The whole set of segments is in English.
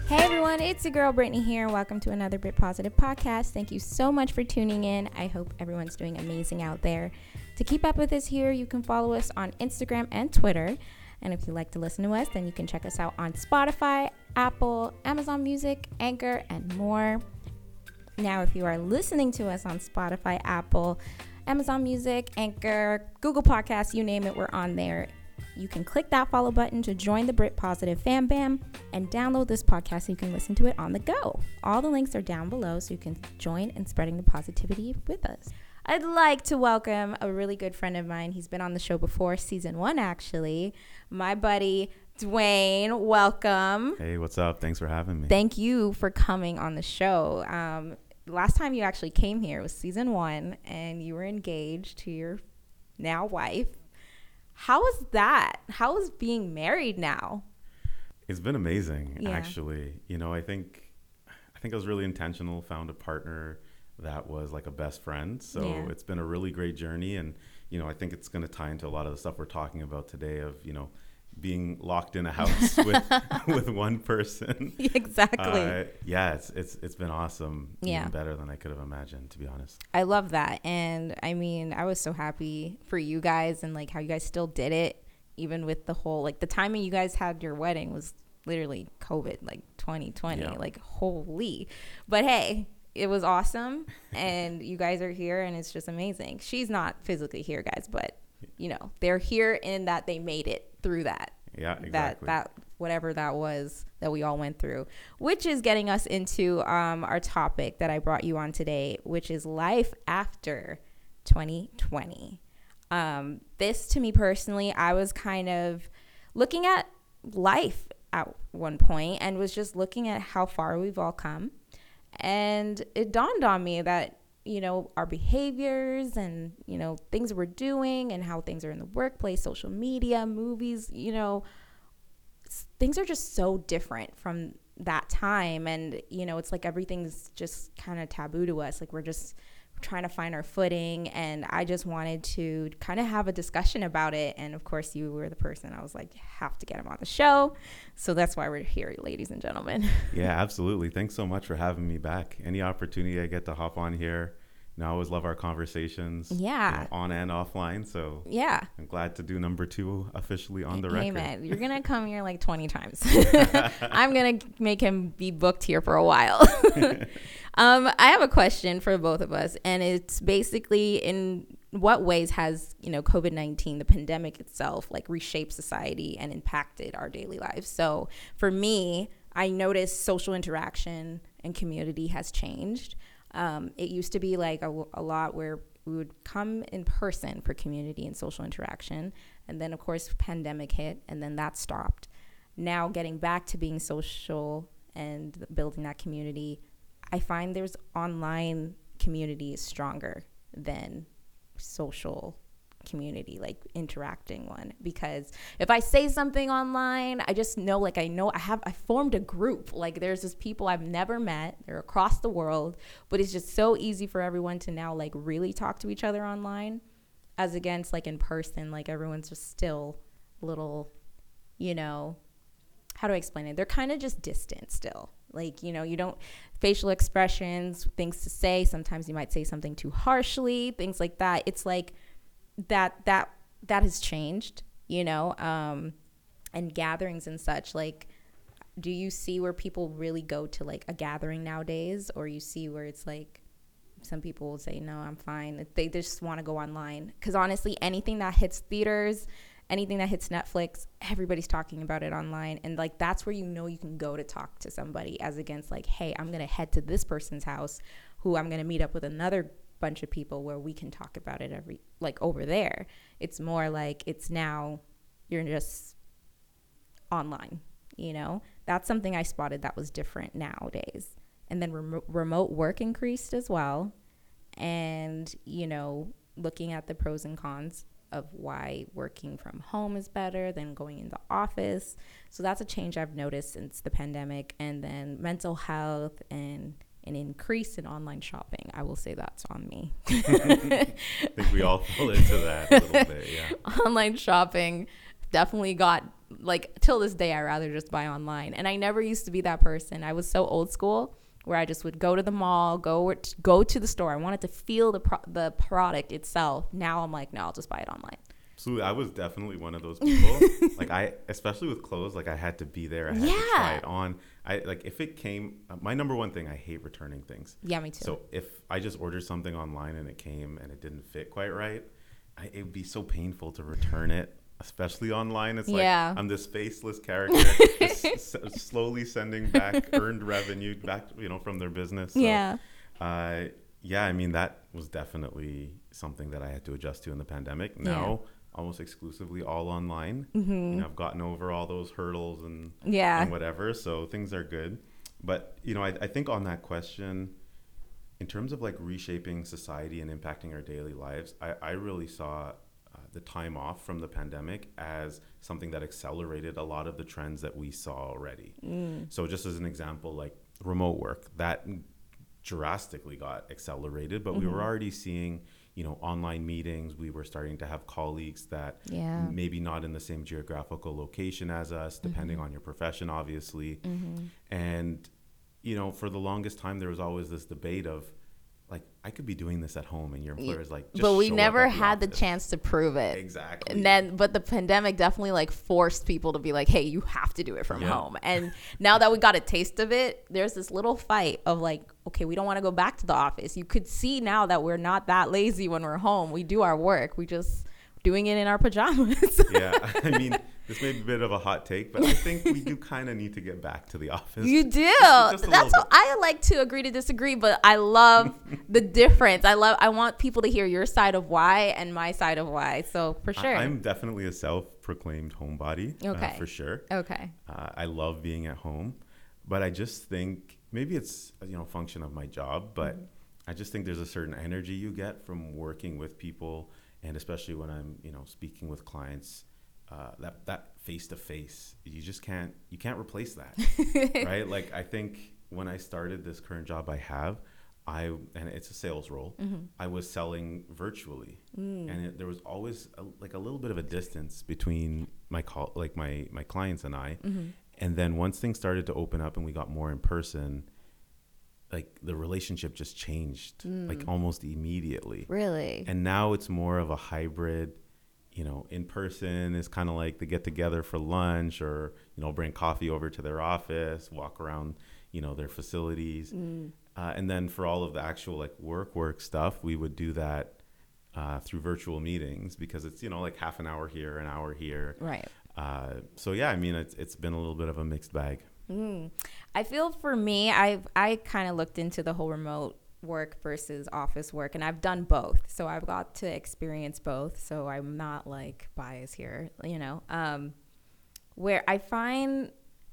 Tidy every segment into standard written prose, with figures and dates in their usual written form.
Hey everyone, it's your girl Brittany here. Welcome to another Brit Positive podcast. Thank you so much for tuning in. I hope everyone's doing amazing out there. To keep up with us here, you can follow us on Instagram and Twitter. And if you like to listen to us, then you can check us out on Spotify, Apple, Amazon Music, Anchor, and more. Now, if you are listening to us on Spotify, Apple, Amazon Music, Anchor, Google Podcasts, you name it, we're on there. You can click that follow button to join the Brit Positive Fam Bam and download this podcast so you can listen to it on the go. All the links are down below so you can join in spreading the positivity with us. I'd like to welcome a really good friend of mine. He's been on the show before, season 1 actually. My buddy, Dwayne, welcome. Hey, what's up? Thanks for having me. Thank you for coming on the show. Last time you actually came here was season 1 and you were engaged to your now wife. How was that? How was being married now? It's been amazing, actually. You know, I think I was really intentional, found a partner that was like a best friend. So It's been a really great journey. And, you know, I think it's going to tie into a lot of the stuff we're talking about today of, you know, being locked in a house with one person. Exactly. It's been awesome. Yeah. Even better than I could have imagined, to be honest. I love that. And I mean, I was so happy for you guys and like how you guys still did it, even with the whole, like the timing you guys had your wedding was literally COVID, like 2020, like holy. But hey, it was awesome. And you guys are here and it's just amazing. She's not physically here, guys, but you know, they're here in that they made it through that. Yeah, exactly. That whatever that was that we all went through, which is getting us into our topic that I brought you on today, which is life after 2020. This, to me personally, I was kind of looking at life at one point and was just looking at how far we've all come. And it dawned on me that, you know, our behaviors and, you know, things we're doing and how things are in the workplace, social media, movies, you know, things are just so different from that time. And, you know, it's like everything's just kind of taboo to us. Like we're just trying to find our footing. And I just wanted to kind of have a discussion about it. And of course, you were the person I was like, you have to get him on the show. So that's why we're here, ladies and gentlemen. Yeah, absolutely. Thanks so much for having me back. Any opportunity I get to hop on here. You know, I always love our conversations. Yeah. You know, on and offline. So yeah, I'm glad to do number 2 officially on the record. Amen. You're going to come here like 20 times. I'm going to make him be booked here for a while. I have a question for both of us. And it's basically, in what ways has, you know, COVID-19, the pandemic itself, like reshaped society and impacted our daily lives? So for me, I noticed social interaction and community has changed. It used to be like a lot where we would come in person for community and social interaction. And then, of course, pandemic hit and then that stopped. Now getting back to being social and building that community, I find there's online community is stronger than social community, like interacting one, because if I say something online, I just know, like I formed a group, like there's just people I've never met, they're across the world, but it's just so easy for everyone to now like really talk to each other online as against like in person, like everyone's just still a little, you know, how do I explain it? They're kind of just distant still. Like, you know, you don't, facial expressions, things to say, sometimes you might say something too harshly, things like that. It's like that has changed, you know, and gatherings and such. Like, do you see where people really go to like a gathering nowadays, or you see where it's like some people will say, no, I'm fine, they just want to go online? Because honestly, anything that hits theaters, anything that hits Netflix, everybody's talking about it online. And like that's where you know you can go to talk to somebody, as against like, hey, I'm gonna head to this person's house who I'm gonna meet up with another bunch of people where we can talk about it over there. It's more like it's now you're just online, you know. That's something I spotted that was different nowadays. And then remote work increased as well, and you know, looking at the pros and cons of why working from home is better than going in the office. So that's a change I've noticed since the pandemic. And then mental health and an increase in online shopping. I will say that's on me. I think we all fall into that a little bit, yeah. Online shopping definitely got like till this day, I rather just buy online. And I never used to be that person. I was so old school where I just would go to the mall, go to the store. I wanted to feel the product itself. Now I'm like, no, I'll just buy it online. Absolutely. I was definitely one of those people. Like especially with clothes, like I had to be there. I had to try it on. If it came, my number one thing, I hate returning things. Yeah, me too. So if I just ordered something online and it came and it didn't fit quite right, it would be so painful to return it, especially online. It's like I'm this faceless character slowly sending back earned revenue back, from their business. So, I mean, that was definitely something that I had to adjust to in the pandemic. Now, almost exclusively all online. I've gotten over all those hurdles and whatever, so things are good. But I think on that question, in terms of like reshaping society and impacting our daily lives, I really saw the time off from the pandemic as something that accelerated a lot of the trends that we saw already. So just as an example, like remote work, that drastically got accelerated, but we were already seeing online meetings. We were starting to have colleagues that maybe not in the same geographical location as us, depending on your profession, obviously. And, for the longest time, there was always this debate of, like, I could be doing this at home, and your employer is like, just but we show never up at the had the office. chance to prove it. Exactly. And but the pandemic definitely like forced people to be like, hey, you have to do it from home. And now that we got a taste of it, there's this little fight of like, okay, we don't want to go back to the office. You could see now that we're not that lazy when we're home. We do our work. We just doing it in our pajamas. I mean, this may be a bit of a hot take, but I think we do kind of need to get back to the office. You do. That's what I like to agree to disagree, but I love the difference. I want people to hear your side of why and my side of why. So for sure. I'm definitely a self-proclaimed homebody, for sure. Okay. I love being at home, but I just think maybe it's a function of my job, but I just think there's a certain energy you get from working with people, and especially when I'm speaking with clients. That face to face, you can't replace that, right? Like I think when I started this current job I have, and it's a sales role, I was selling virtually, and there was always a little bit of a distance between my clients and I, and then once things started to open up and we got more in person, like the relationship just changed like almost immediately. Really? And now it's more of a hybrid. In person is kind of like they get together for lunch or, bring coffee over to their office, walk around, their facilities. And then for all of the actual like work stuff, we would do that through virtual meetings because it's, like half an hour here, an hour here. Right. So, I mean, it's been a little bit of a mixed bag. I feel for me, I kind of looked into the whole remote work versus office work, and I've done both, so I've got to experience both, so I'm not like biased here, where I find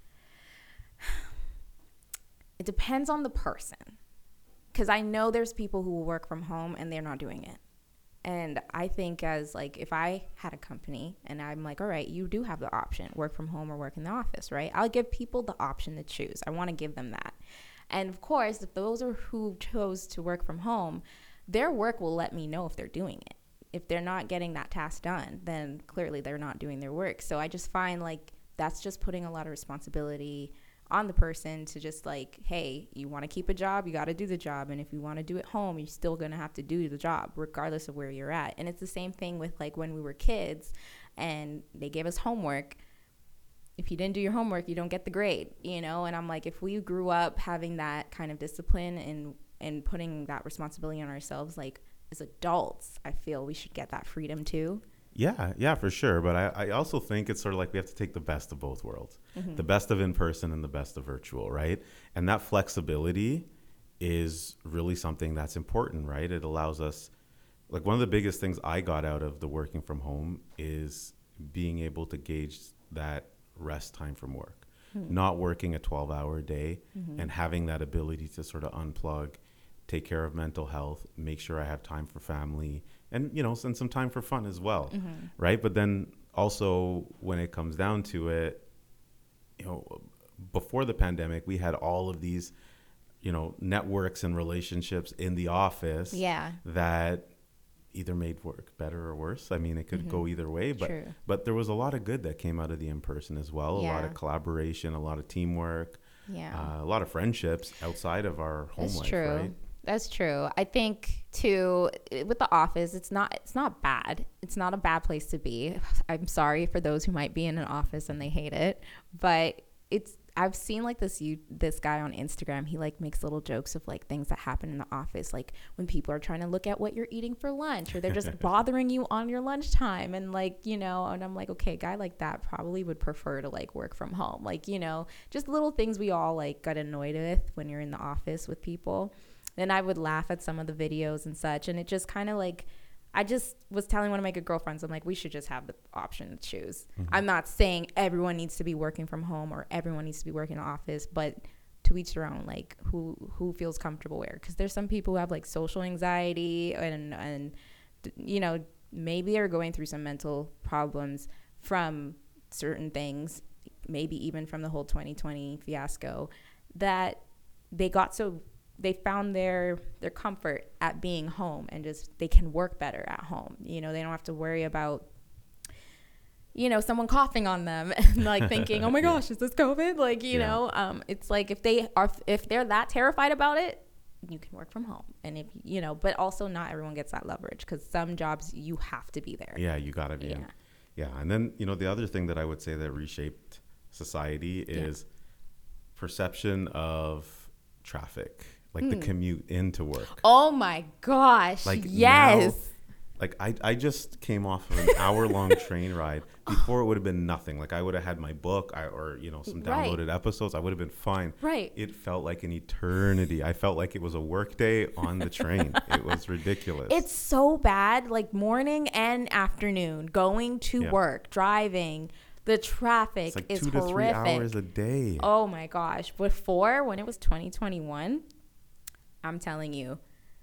it depends on the person, because I know there's people who will work from home and they're not doing it. And I think as like if I had a company and I'm like, all right, you do have the option, work from home or work in the office, right? I'll give people the option to choose. I want to give them that. And of course, if those are who chose to work from home, their work will let me know if they're doing it. If they're not getting that task done, then clearly they're not doing their work. So I just find like that's just putting a lot of responsibility on the person to just like, hey, you want to keep a job, you got to do the job. And if you want to do it home, you're still going to have to do the job regardless of where you're at. And it's the same thing with like when we were kids and they gave us homework. If you didn't do your homework, you don't get the grade, and I'm like, if we grew up having that kind of discipline and putting that responsibility on ourselves, like as adults, I feel we should get that freedom too. Yeah, for sure. But I also think it's sort of like we have to take the best of both worlds, the best of in-person and the best of virtual, right? And that flexibility is really something that's important, right? It allows us, like one of the biggest things I got out of the working from home is being able to gauge that rest time from work, not working a 12-hour day and having that ability to sort of unplug, take care of mental health, make sure I have time for family and, and some time for fun as well. Right. But then also when it comes down to it, before the pandemic, we had all of these, networks and relationships in the office that, either made work better or worse. I mean, it could go either way, but there was a lot of good that came out of the in-person as well. A lot of collaboration, a lot of teamwork, a lot of friendships outside of our home life, right? That's true. I think too, with the office, it's not bad. It's not a bad place to be. I'm sorry for those who might be in an office and they hate it, but I've seen like this guy on Instagram. He like makes little jokes of like things that happen in the office, like when people are trying to look at what you're eating for lunch, or they're just bothering you on your lunchtime, and like, you know, and I'm like, okay, a guy like that probably would prefer to like work from home, like, you know, just little things we all like got annoyed with when you're in the office with people. Then I would laugh at some of the videos and such, and it just kind of like, I just was telling one of my good girlfriends, I'm like, we should just have the option to choose. I'm not saying everyone needs to be working from home or everyone needs to be working in the office, but to each their own, like who feels comfortable where. Because there's some people who have like social anxiety and you know, maybe they're going through some mental problems from certain things, maybe even from the whole 2020 fiasco, that they found their comfort at being home, and just they can work better at home. You know, they don't have to worry about, you know, someone coughing on them and like thinking, oh my gosh, is this COVID? Like, you know, it's like if they're that terrified about it, you can work from home. And if, you know, but also not everyone gets that leverage, because some jobs you have to be there. Yeah, you got to be. Yeah. And then, you know, the other thing that I would say that reshaped society is perception of traffic. Like the commute into work. Oh my gosh. Like yes. Now, like I just came off of an hour-long train ride. Before it would have been nothing. Like I would have had my book or, you know, some downloaded episodes. I would have been fine. Right. It felt like an eternity. I felt like it was a work day on the train. It was ridiculous. It's so bad. Like morning and afternoon, going to work, driving. The traffic is horrific. It's like 2 to 3 hours a day. Oh my gosh. Before, when it was 2021, I'm telling you,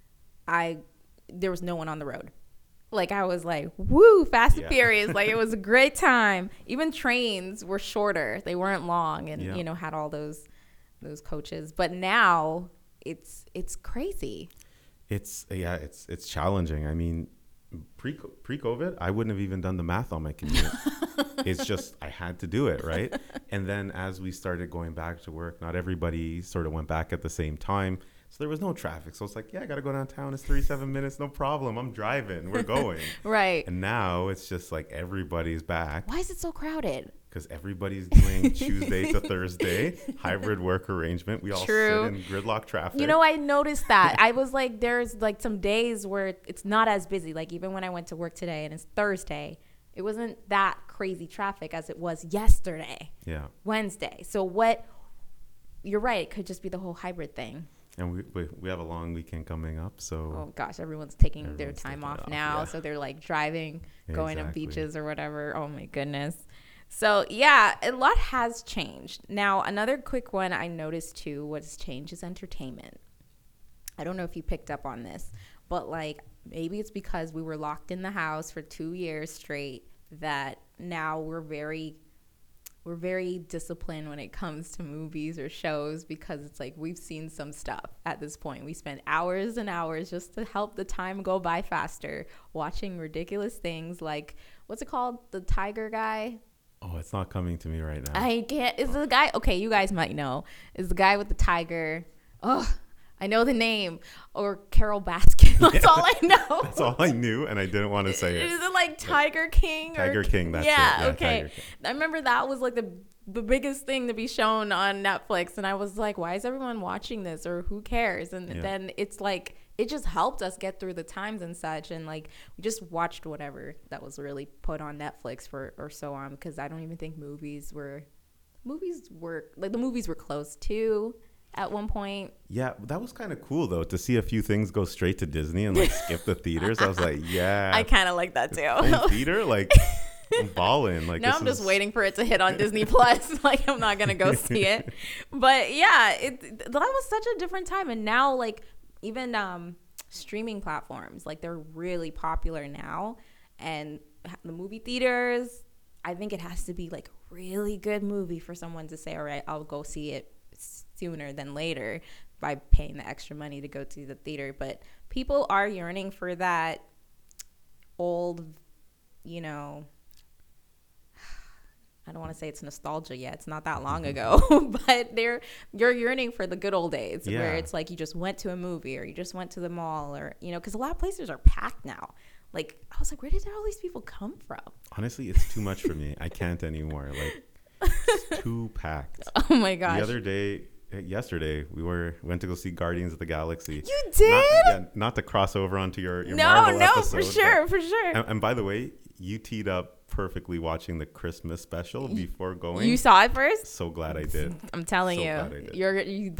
there was no one on the road. Like I was like, woo, Fast and Furious. Like it was a great time. Even trains were shorter. They weren't long and, you know, had all those coaches. But now it's crazy. It's challenging. I mean, pre-COVID, I wouldn't have even done the math on my commute. It's just, I had to do it, right? And then as we started going back to work, not everybody sort of went back at the same time. So there was no traffic. So it's like, I got to go downtown. It's 37 minutes. No problem. I'm driving. We're going. Right. And now it's just like everybody's back. Why is it so crowded? Because everybody's doing Tuesday to Thursday, hybrid work arrangement. We all sit in gridlock traffic. You know, I noticed that. I was like, there's like some days where it's not as busy. Like even when I went to work today and it's Thursday, it wasn't that crazy traffic as it was yesterday. Yeah. Wednesday. So you're right. It could just be the whole hybrid thing. And we have a long weekend coming up, so... Oh, gosh, everyone's taking their time off now, so they're, like, driving, going to beaches or whatever. Oh, my goodness. So, yeah, a lot has changed. Now, another quick one I noticed, too, what's changed is entertainment. I don't know if you picked up on this, but, like, maybe it's because we were locked in the house for 2 years straight that now we're very disciplined when it comes to movies or shows, because it's like we've seen some stuff at this point. We spend hours and hours just to help the time go by faster watching ridiculous things like, what's it called? The tiger guy? Oh, it's not coming to me right now. I can't. Is the guy? Okay, you guys might know. Is the guy with the tiger? Oh, I know the name. Or Carol Baskin. That's all I know. That's all I knew, and I didn't want to say it. Is it like Tiger King? Tiger King, that's it. Yeah, okay. I remember that was like the biggest thing to be shown on Netflix, and I was like, why is everyone watching this, or who cares? And then it's like, it just helped us get through the times and such, and like we just watched whatever that was really put on Netflix or so on, because I don't even think movies were like, the movies were closed too at one point. Yeah, that was kind of cool though, to see a few things go straight to Disney and like skip the theaters. I was like, I kind of like that too. Home theater, like I'm balling. Like now I'm just waiting for it to hit on Disney Plus. Like I'm not gonna go see it, but yeah, that was such a different time. And now like even streaming platforms, like they're really popular now, and the movie theaters, I think it has to be like a really good movie for someone to say, all right, I'll go see it sooner than later by paying the extra money to go to the theater. But people are yearning for that old, you know, I don't want to say it's nostalgia yet. It's not that long ago, but you're yearning for the good old days where it's like you just went to a movie or you just went to the mall or, you know, because a lot of places are packed now. Like, I was like, where did all these people come from? Honestly, it's too much for me. I can't anymore. Like, it's too packed. Oh my gosh. Yesterday, we went to go see Guardians of the Galaxy. You did? Not to cross over onto your Marvel episode. No, for sure. And by the way, you teed up perfectly watching the Christmas special before going. You saw it first? So glad I did. I'm telling you. You're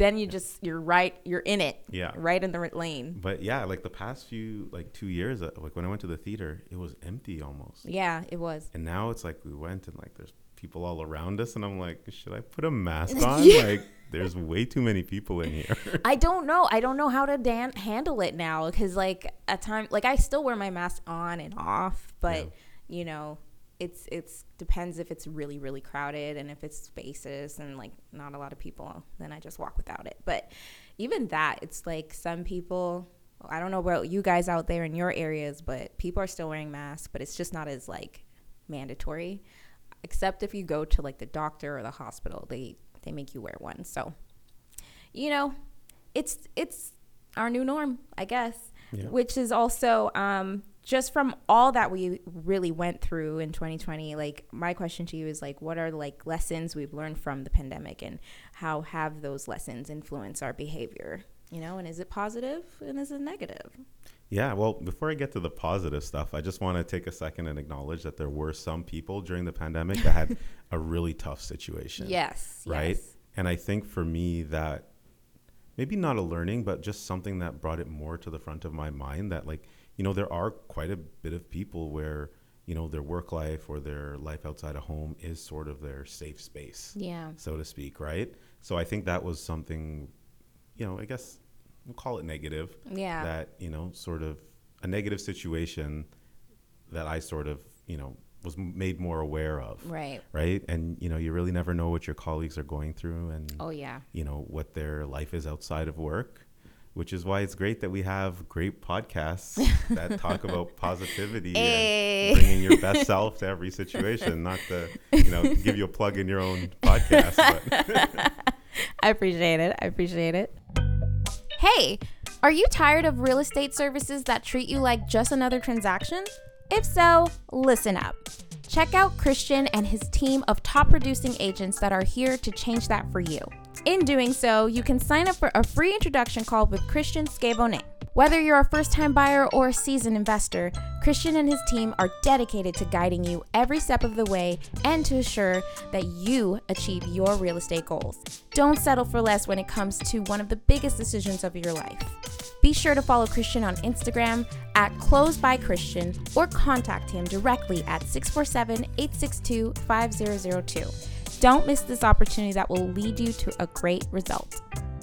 right. You're in it. Yeah. Right in the lane. But yeah, like the past few, like 2 years, like when I went to the theater, it was empty almost. Yeah, it was. And now it's like we went and like there's people all around us and I'm like, should I put a mask on? Like there's way too many people in here. I don't know how to handle it now because like at time, like I still wear my mask on and off, but you know, it's depends if it's really, really crowded and if it's spaces and like not a lot of people, then I just walk without it. But even that, it's like some people, I don't know about you guys out there in your areas, but people are still wearing masks, but it's just not as like mandatory, except if you go to like the doctor or the hospital, they make you wear one. So, you know, it's our new norm, I guess, which is also just from all that we really went through in 2020. Like my question to you is like, what are like lessons we've learned from the pandemic and how have those lessons influenced our behavior, you know, and is it positive and is it negative? Yeah, well, before I get to the positive stuff, I just want to take a second and acknowledge that there were some people during the pandemic that had a really tough situation. Yes. Right? Yes. And I think for me that maybe not a learning, but just something that brought it more to the front of my mind that like, you know, there are quite a bit of people where, you know, their work life or their life outside of home is sort of their safe space, so to speak, right? So I think that was something, you know, I guess we'll call it negative. Yeah. That, you know, sort of a negative situation that I sort of, you know, was made more aware of. Right. Right. And, you know, you really never know what your colleagues are going through and, you know, what their life is outside of work, which is why it's great that we have great podcasts that talk about positivity and bringing your best self to every situation, not to, you know, give you a plug in your own podcast. But I appreciate it. Hey, are you tired of real estate services that treat you like just another transaction? If so, listen up. Check out Christian and his team of top producing agents that are here to change that for you. In doing so, you can sign up for a free introduction call with Christian Scabonet. Whether you're a first-time buyer or a seasoned investor, Christian and his team are dedicated to guiding you every step of the way and to assure that you achieve your real estate goals. Don't settle for less when it comes to one of the biggest decisions of your life. Be sure to follow Christian on Instagram at closebychristian or contact him directly at 647-862-5002. Don't miss this opportunity that will lead you to a great result.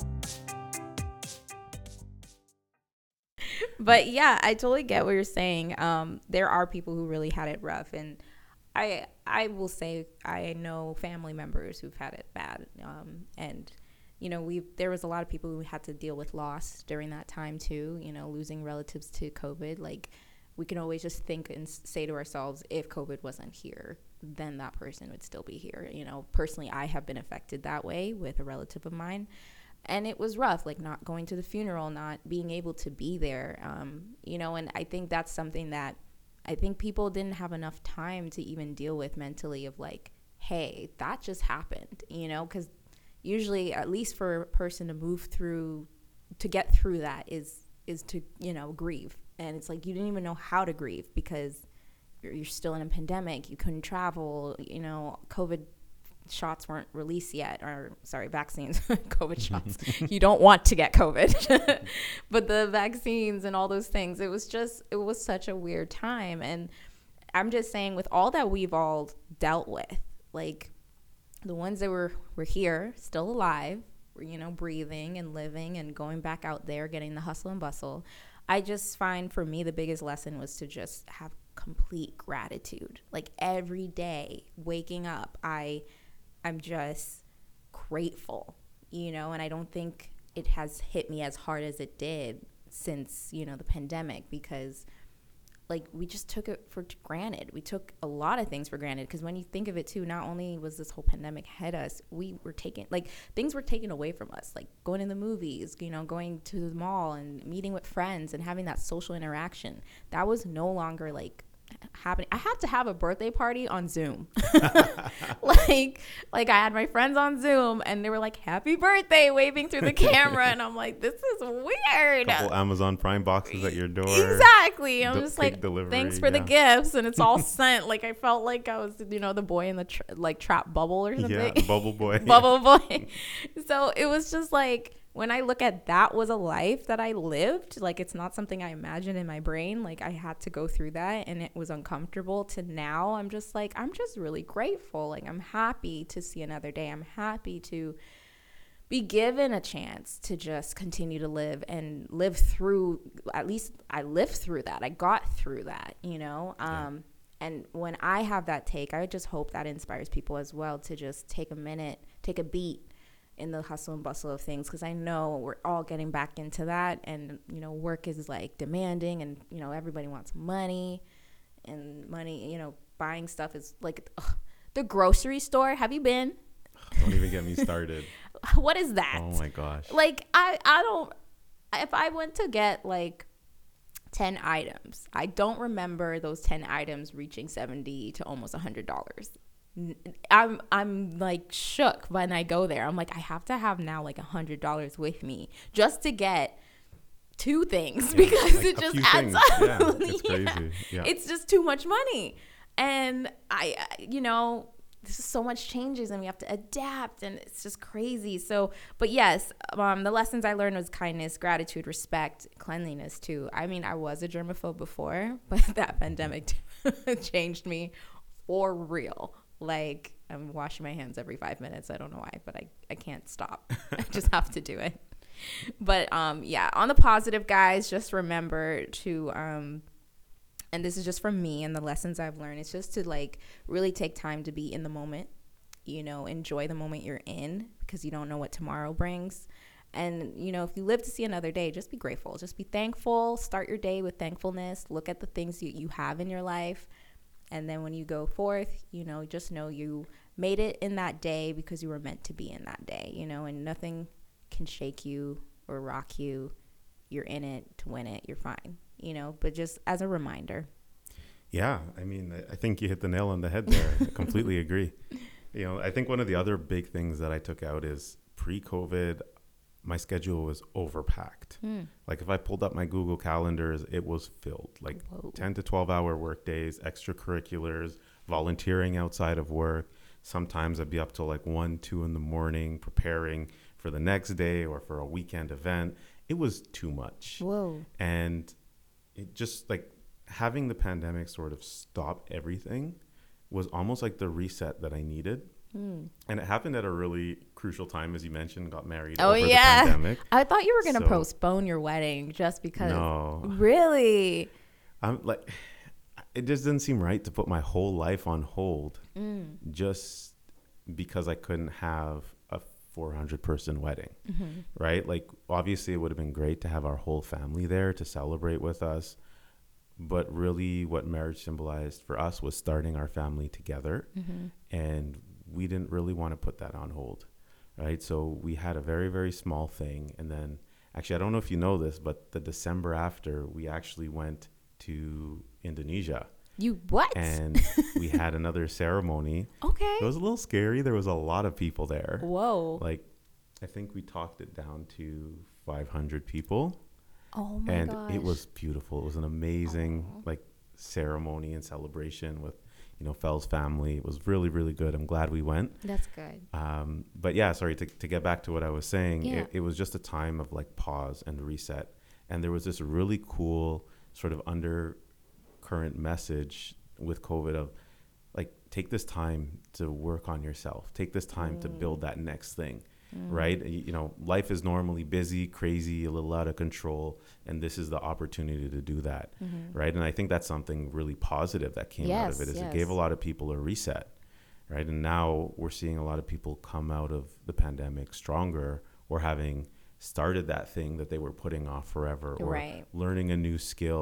But yeah, I totally get what you're saying. There are people who really had it rough, and I will say I know family members who've had it bad. And you know, there was a lot of people who had to deal with loss during that time too. You know, losing relatives to COVID. Like, we can always just think and say to ourselves, if COVID wasn't here, then that person would still be here. You know, personally, I have been affected that way with a relative of mine. And it was rough, like not going to the funeral, not being able to be there, you know, and I think that's something that I think people didn't have enough time to even deal with mentally of like, hey, that just happened, you know, because usually, at least for a person to get through that is to, you know, grieve. And it's like you didn't even know how to grieve because you're still in a pandemic. You couldn't travel, you know, COVID shots weren't released yet, or sorry, vaccines, COVID shots. You don't want to get COVID, but the vaccines and all those things, it was such a weird time. And I'm just saying, with all that we've all dealt with, like the ones that were here, still alive, you know, breathing and living and going back out there, getting the hustle and bustle. I just find for me, the biggest lesson was to just have complete gratitude. Like every day waking up, I'm just grateful, you know, and I don't think it has hit me as hard as it did since, you know, the pandemic, because like we just took it for granted. We took a lot of things for granted, because when you think of it too, not only was this whole pandemic hit us, we were taking, like, things were taken away from us, like going in the movies, you know, going to the mall and meeting with friends and having that social interaction. That was no longer like happening. I had to have a birthday party on Zoom. like I had my friends on Zoom and they were like, happy birthday, waving through the camera, and I'm like, this is weird. Couple Amazon Prime boxes at your door. Exactly. I'm just like, delivery, thanks for the gifts, and it's all sent. Like I felt like I was, you know, the boy in the trap bubble or something. Yeah, bubble boy. Bubble boy. So it was just like, when I look at that was a life that I lived, like it's not something I imagined in my brain. Like I had to go through that and it was uncomfortable, to now I'm just like, I'm just really grateful. Like I'm happy to see another day. I'm happy to be given a chance to just continue to live and live through, at least I lived through that. I got through that, you know? And when I have that take, I just hope that inspires people as well to just take a minute, take a beat in the hustle and bustle of things, because I know we're all getting back into that, and you know, work is like demanding, and you know, everybody wants money, and money, you know, buying stuff is like the grocery store. Have you been? Don't even get me started. What is that? Oh my gosh. Like I don't, if I went to get like 10 items, I don't remember those 10 items reaching $70 to almost $100. I'm like shook when I go there. I'm like, I have to have now like $100 with me just to get 2 things, because like it just adds up. Yeah, it's crazy. Yeah. It's just too much money. And I, you know, this is so much changes and we have to adapt, and it's just crazy. So, but yes, the lessons I learned was kindness, gratitude, respect, cleanliness too. I mean, I was a germaphobe before, but that pandemic changed me for real. Like, I'm washing my hands every 5 minutes. I don't know why, but I can't stop. I just have to do it. But yeah, on the positive, guys, just remember to, and this is just from me and the lessons I've learned, it's just to like really take time to be in the moment, you know, enjoy the moment you're in, because you don't know what tomorrow brings. And, you know, if you live to see another day, just be grateful. Just be thankful. Start your day with thankfulness. Look at the things you have in your life. And then when you go forth, you know, just know you made it in that day because you were meant to be in that day, you know, and nothing can shake you or rock you. You're in it to win it. You're fine, you know, but just as a reminder. Yeah. I mean, I think you hit the nail on the head there. I completely agree. You know, I think one of the other big things that I took out is pre-COVID, my schedule was overpacked. Like if I pulled up my Google calendars, it was filled, like 10 to 12 hour work days, extracurriculars, volunteering outside of work. Sometimes I'd be up till like 1, 2 in the morning preparing for the next day or for a weekend event. It was too much. Whoa. And it just like having the pandemic sort of stop everything was almost like the reset that I needed. And it happened at a really crucial time, as you mentioned, got married over the pandemic. I thought you were going to postpone your wedding just because. No. Really? I'm like, it just didn't seem right to put my whole life on hold just because I couldn't have a 400-person wedding, right? Like, obviously, it would have been great to have our whole family there to celebrate with us. But really what marriage symbolized for us was starting our family together. And we didn't really want to put that on hold, right? So we had a very, very small thing. And then actually, I don't know if you know this, but the December after, we actually went to Indonesia. You what? And we had another ceremony. Okay. It was a little scary. There was a lot of people there. Whoa. Like, I think we talked it down to 500 people. Oh my and gosh. It was beautiful. It was an amazing like ceremony and celebration with, you know, Fell's family. It was really, really good. I'm glad we went. That's good. But yeah, sorry, to get back to what I was saying, it was just a time of like pause and reset. And there was this really cool sort of undercurrent message with COVID of like, take this time to work on yourself. Take this time to build that next thing. Right? You know, life is normally busy, crazy, a little out of control. And this is the opportunity to do that. Right? And I think that's something really positive that came out of it, is it gave a lot of people a reset. Right? And now we're seeing a lot of people come out of the pandemic stronger, or having started that thing that they were putting off forever, or learning a new skill,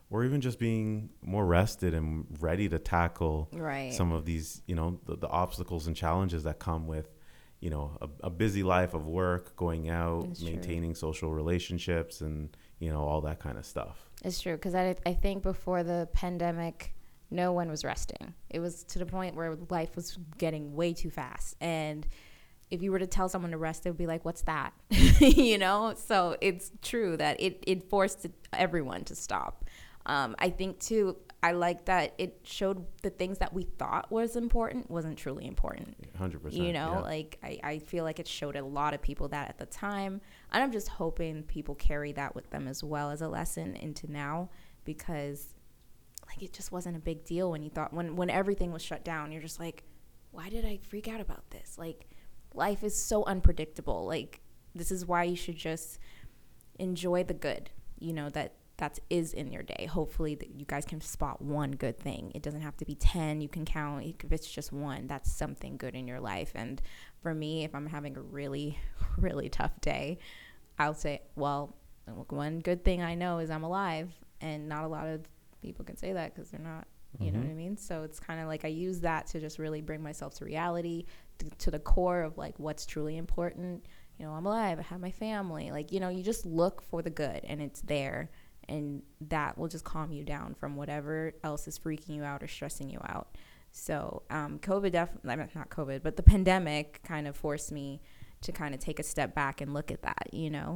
or even just being more rested and ready to tackle some of these, the obstacles and challenges that come with, a busy life of work, going out, maintaining social relationships, and, all that kind of stuff. It's true. Because I think before the pandemic, no one was resting. It was to the point where life was getting way too fast. And if you were to tell someone to rest, they would be like, what's that? So it's true that it forced everyone to stop. I think, too, I like that it showed the things that we thought was important wasn't truly important. 100%. Like I feel like it showed a lot of people that at the time. And I'm just hoping people carry that with them as well as a lesson into now, because like it just wasn't a big deal when you thought when everything was shut down. You're just like, why did I freak out about this? Like, life is so unpredictable. Like, this is why you should just enjoy the good, that is in your day. Hopefully that you guys can spot one good thing. It doesn't have to be 10. You can count. If it's just one, that's something good in your life. And for me, if I'm having a really, really tough day, I'll say, well, one good thing I know is I'm alive. And not a lot of people can say that because they're not, you know what I mean? So it's kind of like I use that to just really bring myself to reality, to the core of like what's truly important. I'm alive. I have my family. Like, you just look for the good and it's there. And that will just calm you down from whatever else is freaking you out or stressing you out. So COVID definitely, not COVID, but the pandemic kind of forced me to kind of take a step back and look at that,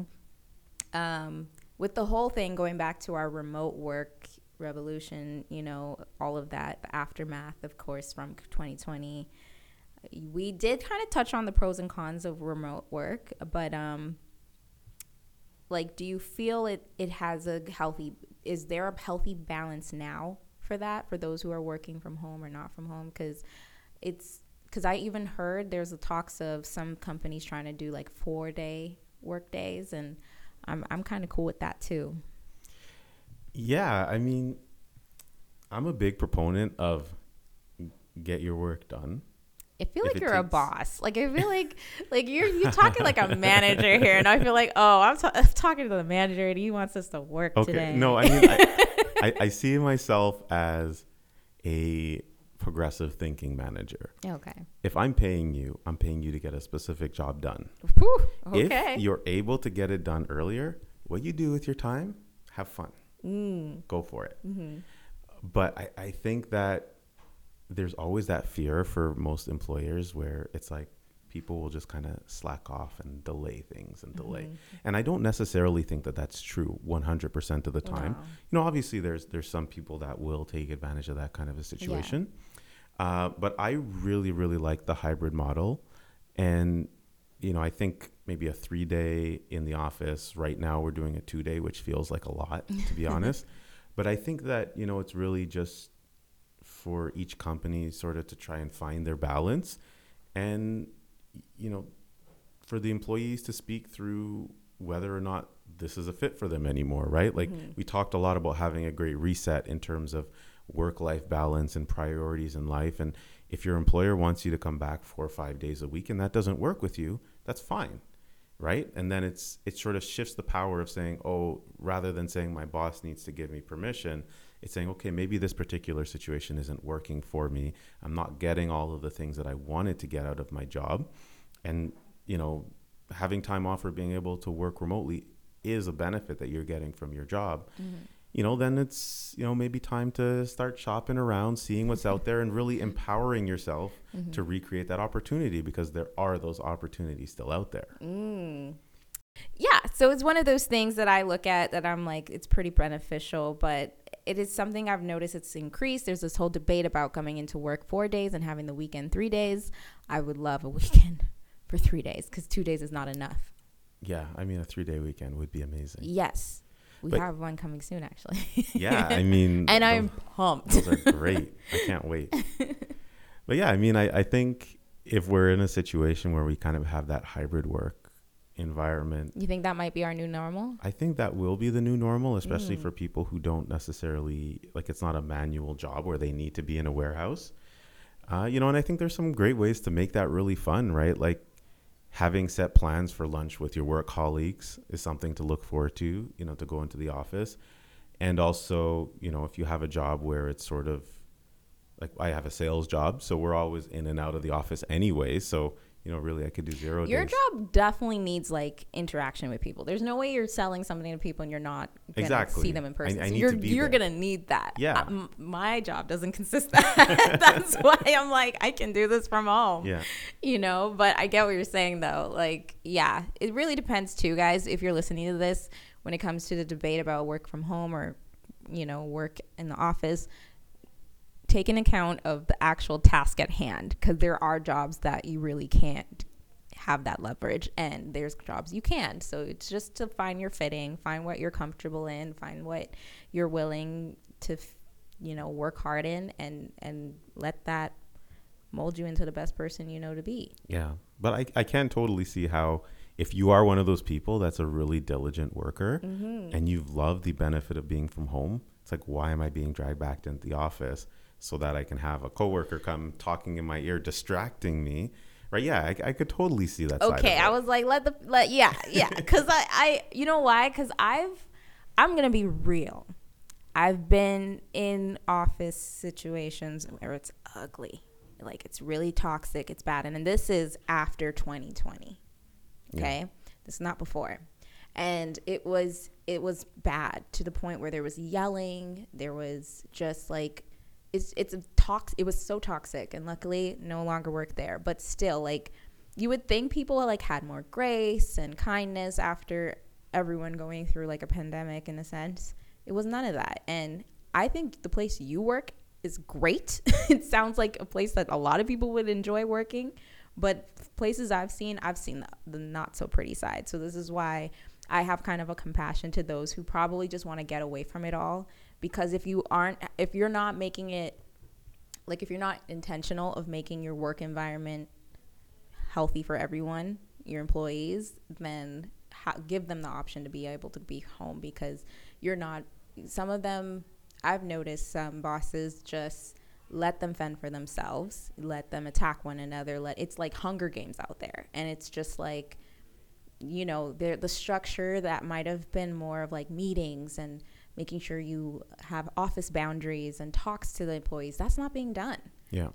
with the whole thing going back to our remote work revolution, all of that, the aftermath, of course, from 2020. We did kind of touch on the pros and cons of remote work, but like, do you feel it has is there a healthy balance now for that, for those who are working from home or not from home? Because I even heard there's the talks of some companies trying to do like 4-day work days, and I'm kind of cool with that too. Yeah, I mean, I'm a big proponent of get your work done. I feel like you're a boss. Like, I feel like you're talking like a manager here, and I feel like, I'm talking to the manager, and he wants us to work today. No, I mean, I see myself as a progressive thinking manager. Okay. If I'm paying you to get a specific job done. Whew, okay. If you're able to get it done earlier, what you do with your time, have fun. Go for it. Mm-hmm. But I think that there's always that fear for most employers where it's like people will just kind of slack off and delay things and delay. And I don't necessarily think that that's true 100% of the time. No. Obviously there's some people that will take advantage of that kind of a situation. Yeah. But I really, really like the hybrid model. And, I think maybe a 3-day in the office. Right now we're doing a 2-day, which feels like a lot, to be honest. But I think that, it's really just for each company sort of to try and find their balance, and for the employees to speak through whether or not this is a fit for them anymore, right? Like we talked a lot about having a great reset in terms of work-life balance and priorities in life, and if your employer wants you to come back 4 or 5 days a week and that doesn't work with you, that's fine, right? And then it sort of shifts the power of saying, rather than saying my boss needs to give me permission, it's saying, okay, maybe this particular situation isn't working for me. I'm not getting all of the things that I wanted to get out of my job. And, having time off or being able to work remotely is a benefit that you're getting from your job. Then it's, maybe time to start shopping around, seeing what's out there, and really empowering yourself to recreate that opportunity, because there are those opportunities still out there. Yeah. So it's one of those things that I look at that I'm like, it's pretty beneficial, but it is something I've noticed it's increased. There's this whole debate about coming into work 4 days and having the weekend 3 days. I would love a weekend for 3 days, because 2 days is not enough. Yeah. I mean, a 3-day weekend would be amazing. Yes. We have one coming soon, actually. Yeah. I mean. And I'm pumped. Those are great. I can't wait. But yeah, I mean, I think if we're in a situation where we kind of have that hybrid work environment. You think that might be our new normal? I think that will be the new normal, especially for people who don't necessarily, like, it's not a manual job where they need to be in a warehouse. And I think there's some great ways to make that really fun, right? Like having set plans for lunch with your work colleagues is something to look forward to, to go into the office. And also, you know, if you have a job where it's sort of like I have a sales job, so we're always in and out of the office anyway. So, you know, really I could do 0 days. Your job definitely needs like interaction with people. There's no way you're selling something to people and you're not going to see them in person. I so need you're going to need that. Yeah. My job doesn't consist of that. That's why I'm like, I can do this from home. Yeah. You know, but I get what you're saying though. Like, yeah, it really depends too, guys. If you're listening to this, when it comes to the debate about work from home or, you know, work in the office, take an account of the actual task at hand, because there are jobs that you really can't have that leverage and there's jobs you can. So it's just to find your fitting, find what you're comfortable in, find what you're willing to, you know, work hard in, and let that mold you into the best person you know to be. Yeah. But I can totally see how if you are one of those people that's a really diligent worker and you've loved the benefit of being from home, it's like, why am I being dragged back into the office so that I can have a coworker come talking in my ear, distracting me? Right? Yeah, I could totally see that. Okay, I was like, yeah, because I you know why? Because I'm gonna be real. I've been in office situations where it's ugly, like it's really toxic, it's bad, and this is after 2020. Okay, yeah. This is not before, and it was bad to the point where there was yelling. There was just like. It was so toxic, and luckily no longer work there, but still, like, you would think people like had more grace and kindness after everyone going through like a pandemic in a sense. It was none of that. And I think the place you work is great. It sounds like a place that a lot of people would enjoy working, but places I've seen the not so pretty side. So this is why I have kind of a compassion to those who probably just want to get away from it all. Because if you're not making it, like if you're not intentional of making your work environment healthy for everyone, your employees, then give them the option to be able to be home, because you're not, some of them, I've noticed some bosses just let them fend for themselves, let them attack one another. It's like Hunger Games out there. And it's just like, you know, the structure that might have been more of like meetings and making sure you have office boundaries and talks to the employees, that's not being done. Yeah.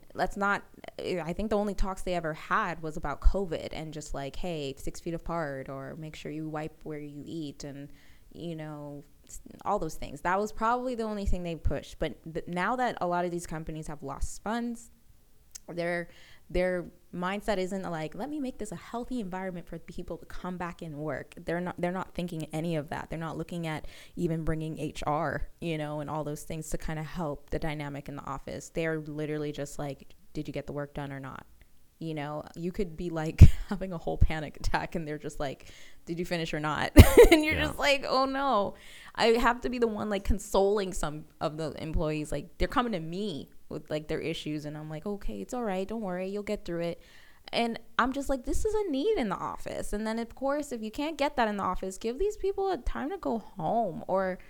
I think the only talks they ever had was about COVID and just like, hey, 6 feet apart, or make sure you wipe where you eat, and, you know, all those things. That was probably the only thing they pushed. But now that a lot of these companies have lost funds, their mindset isn't like, let me make this a healthy environment for people to come back and work. They're not thinking any of that. They're not looking at even bringing HR, you know, and all those things to kind of help the dynamic in the office. They're literally just like, did you get the work done or not? You know, you could be like having a whole panic attack and they're just like, did you finish or not? And you're just like, oh no. I have to be the one like consoling some of the employees. Like, they're coming to me with like their issues, and I'm like, okay, it's all right, don't worry, you'll get through it. And I'm just like, this is a need in the office. And then of course, if you can't get that in the office, give these people a time to go home or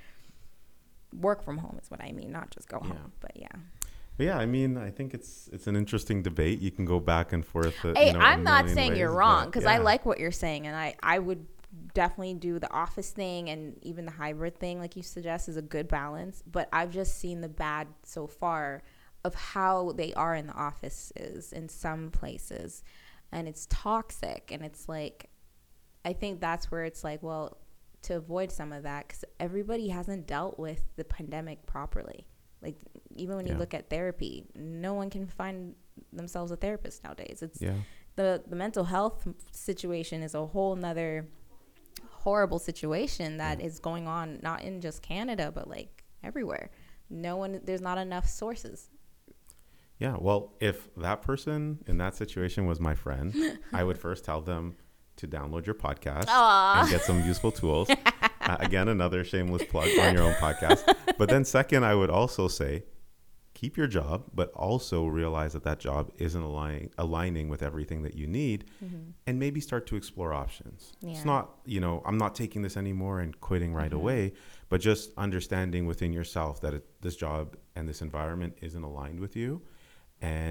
work from home is what I mean, not just go home. But yeah, I mean, I think it's an interesting debate. You can go back and forth. Hey, I'm not saying you're wrong, because I like what you're saying, and I would definitely do the office thing, and even the hybrid thing like you suggest is a good balance. But I've just seen the bad so far of how they are in the offices in some places, and it's toxic. And it's like, I think that's where it's like, well, to avoid some of that, because everybody hasn't dealt with the pandemic properly. Like, even when you look at therapy, no one can find themselves a therapist nowadays. It's the mental health situation is a whole nother horrible situation that is going on, not in just Canada, but like everywhere. There's not enough sources. Yeah, well, if that person in that situation was my friend, I would first tell them to download your podcast and get some useful tools. Again, another shameless plug on your own podcast. But then second, I would also say, keep your job, but also realize that job isn't aligning with everything that you need, and maybe start to explore options. Yeah. It's not, you know, I'm not taking this anymore and quitting right away, but just understanding within yourself that this job and this environment isn't aligned with you. And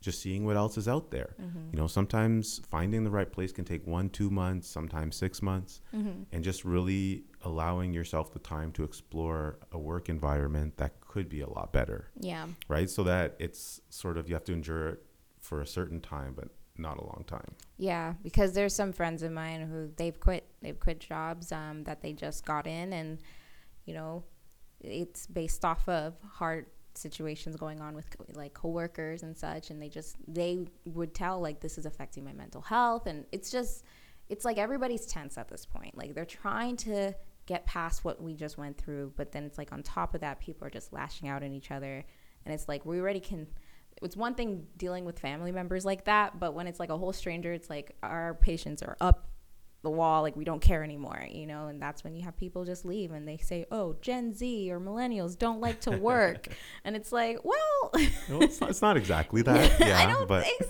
just seeing what else is out there. You know, sometimes finding the right place can take 1-2 months, sometimes 6 months, and just really allowing yourself the time to explore a work environment that could be a lot better. Yeah. Right. So that it's sort of, you have to endure it for a certain time, but not a long time. Yeah, because there's some friends of mine who they've quit jobs that they just got in, and you know, it's based off of hard situations going on with like coworkers and such, and they would tell like, this is affecting my mental health, and it's like everybody's tense at this point. Like they're trying to get past what we just went through, but then it's like on top of that, people are just lashing out at each other, and it's like we already can. It's one thing dealing with family members like that, but when it's like a whole stranger, it's like our patience are up the wall, like we don't care anymore, you know. And that's when you have people just leave and they say, oh, Gen Z or millennials don't like to work. And it's like, well, it's not exactly that. Yeah, I don't think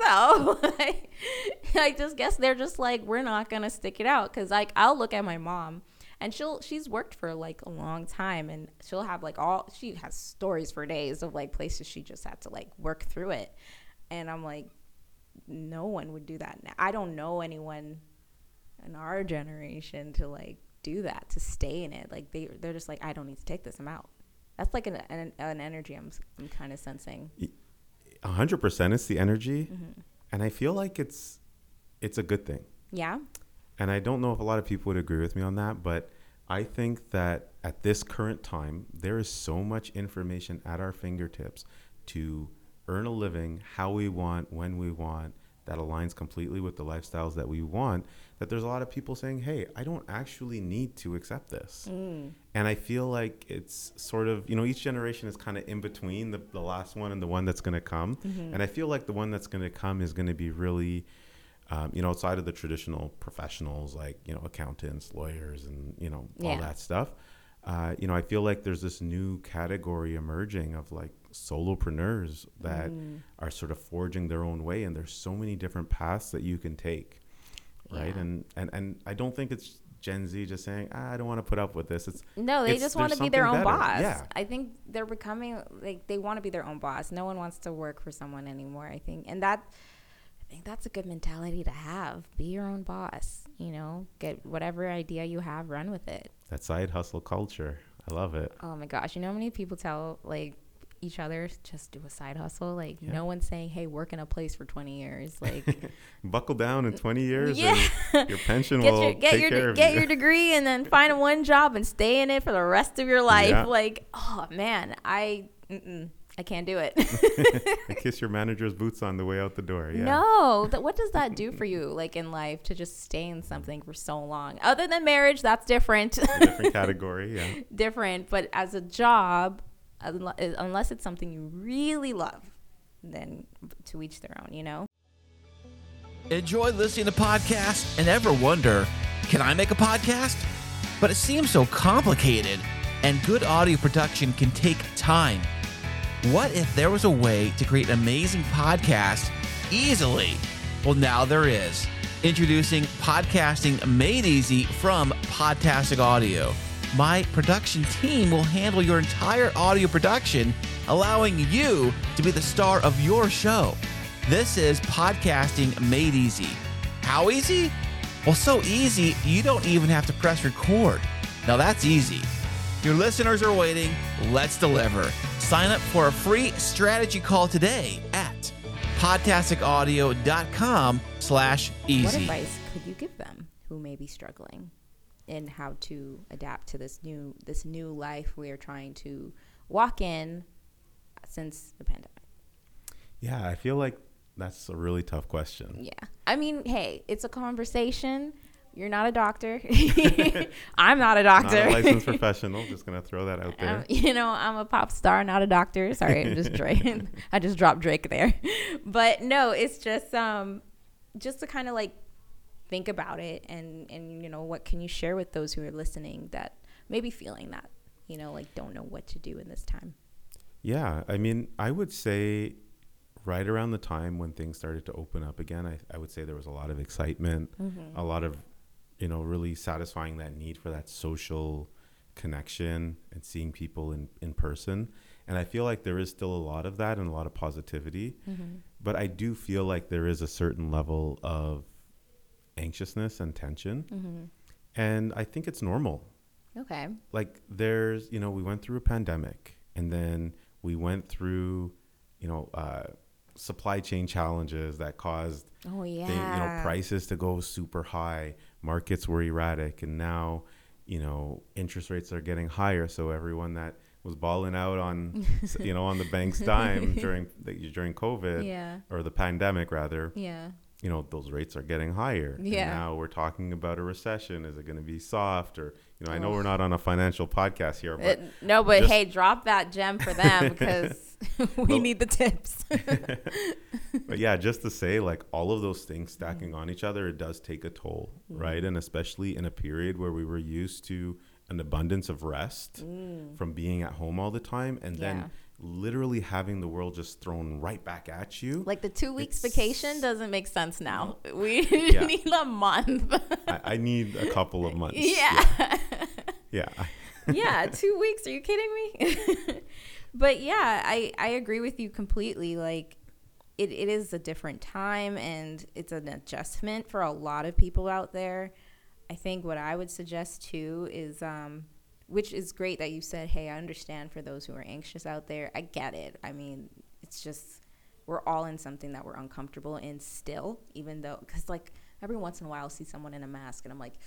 so. I just guess they're just like, we're not gonna stick it out, because like I'll look at my mom, and she's worked for like a long time, and she'll have like she has stories for days of like places she just had to like work through it. And I'm like, no one would do that now. I don't know anyone in our generation to like do that, to stay in it. Like they're just like, I don't need to take this, I'm out. That's like an energy I'm kind of sensing. 100% it's the energy. And I feel like it's a good thing. Yeah. And I don't know if a lot of people would agree with me on that, but I think that at this current time, there is so much information at our fingertips to earn a living how we want, when we want, that aligns completely with the lifestyles that we want, that there's a lot of people saying, hey, I don't actually need to accept this. And I feel like it's sort of, you know, each generation is kind of in between the last one and the one that's going to come. And I feel like the one that's going to come is going to be really, you know, outside of the traditional professionals like, you know, accountants, lawyers, and, you know, all that stuff. You know, I feel like there's this new category emerging of like solopreneurs that are sort of forging their own way. And there's so many different paths that you can take. Right. And I don't think it's Gen Z just saying, I don't want to put up with this. They just want to be their own boss. Yeah. I think they're becoming like, they want to be their own boss. No one wants to work for someone anymore, I think. And I think that's a good mentality to have. Be your own boss, you know, get whatever idea you have, run with it. That side hustle culture. I love it. Oh my gosh. You know how many people tell like each other just do a side hustle? Like no one's saying, hey, work in a place for 20 years. Like buckle down in 20 years. And your pension will take care of you. Get your degree and then find one job and stay in it for the rest of your life. Yeah. Like, oh man, I can't do it. Kiss your manager's boots on the way out the door. Yeah. No, what does that do for you, like in life, to just stay in something for so long? Other than marriage, that's different. A different category, yeah. Different, but as a job, unless it's something you really love, then to each their own, you know? Enjoy listening to podcasts and ever wonder, can I make a podcast? But it seems so complicated, and good audio production can take time. What if there was a way to create an amazing podcast easily? Well, now there is. Introducing Podcasting Made Easy from Podtastic Audio. My production team will handle your entire audio production, allowing you to be the star of your show. This is Podcasting Made Easy. How easy? Well, so easy, you don't even have to press record. Now that's easy. Your listeners are waiting. Let's deliver. Sign up for a free strategy call today at podtasticaudio.com/easy. What advice could you give them who may be struggling in how to adapt to this new life we are trying to walk in since the pandemic? Yeah, I feel like that's a really tough question. Yeah. I mean, hey, it's a conversation. You're not a doctor. I'm not a doctor. Not a licensed professional. Just going to throw that out there. You know, I'm a pop star, not a doctor. Sorry, I'm just Drake. I just dropped Drake there. But no, it's just to kind of like think about it and, you know, what can you share with those who are listening that may be feeling that, you know, like don't know what to do in this time? Yeah. I mean, I would say right around the time when things started to open up again, I would say there was a lot of excitement, a lot of, you know, really satisfying that need for that social connection and seeing people in person. And I feel like there is still a lot of that and a lot of positivity. But I do feel like there is a certain level of anxiousness and tension. Mm-hmm. And I think it's normal. Okay. Like there's, we went through a pandemic, and then we went through, supply chain challenges that caused prices to go super high. Markets were erratic, and now, interest rates are getting higher. So everyone that was balling out on, on the bank's dime during COVID or the pandemic rather. Yeah. Those rates are getting higher. Yeah. And now we're talking about a recession. Is it going to be soft? Or, I know we're not on a financial podcast here. But but hey, drop that gem for them because we need the tips. But yeah, just to say, like, all of those things stacking on each other, it does take a toll, right? And especially in a period where we were used to an abundance of rest from being at home all the time. And then literally having the world just thrown right back at you. Like the 2 weeks vacation doesn't make sense now. We need a month. I need a couple of months. Yeah. Yeah. 2 weeks. Are you kidding me? But yeah, I agree with you completely. Like it is a different time, and it's an adjustment for a lot of people out there. I think what I would suggest too is which is great that you said, hey, I understand for those who are anxious out there. I get it. I mean, it's just we're all in something that we're uncomfortable in still, even though, because like every once in a while I'll see someone in a mask and I'm like,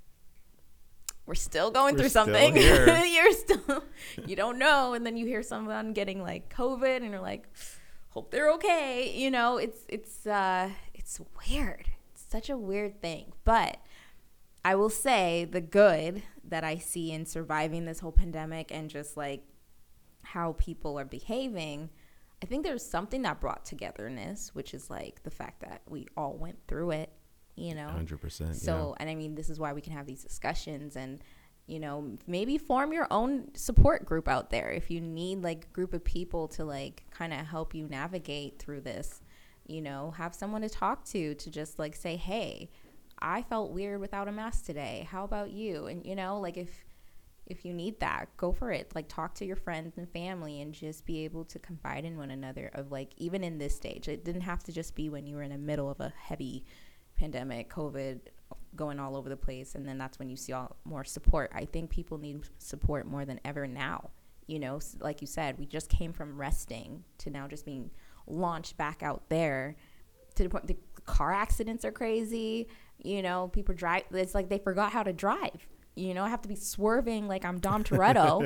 we're still going through something. You're still, you don't know. And then you hear someone getting like COVID and you're like, hope they're okay. It's weird. It's such a weird thing. But I will say the good that I see in surviving this whole pandemic and just like how people are behaving, I think there's something that brought togetherness, which is like the fact that we all went through it, 100%. So, and I mean, this is why we can have these discussions and, maybe form your own support group out there. If you need like a group of people to like kind of help you navigate through this, have someone to talk to just like say, hey, I felt weird without a mask today. How about you? And, like if you need that, go for it. Like talk to your friends and family and just be able to confide in one another of like, even in this stage, it didn't have to just be when you were in the middle of a heavy pandemic, COVID going all over the place. And then that's when you see all more support. I think people need support more than ever now. Like you said, we just came from resting to now just being launched back out there to the point the car accidents are crazy. People drive. It's like they forgot how to drive. I have to be swerving like I'm Dom Toretto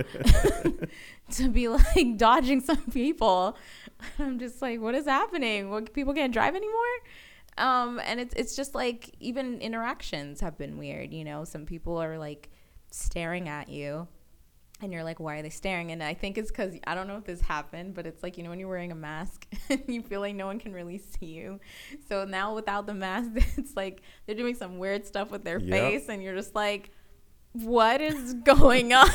to be like dodging some people. I'm just like, what is happening? What, people can't drive anymore? And it's just like even interactions have been weird. Some people are like staring at you. And you're like, why are they staring? And I think it's because, I don't know if this happened, but it's like, when you're wearing a mask and you feel like no one can really see you. So now without the mask, it's like they're doing some weird stuff with their face. And you're just like, what is going on?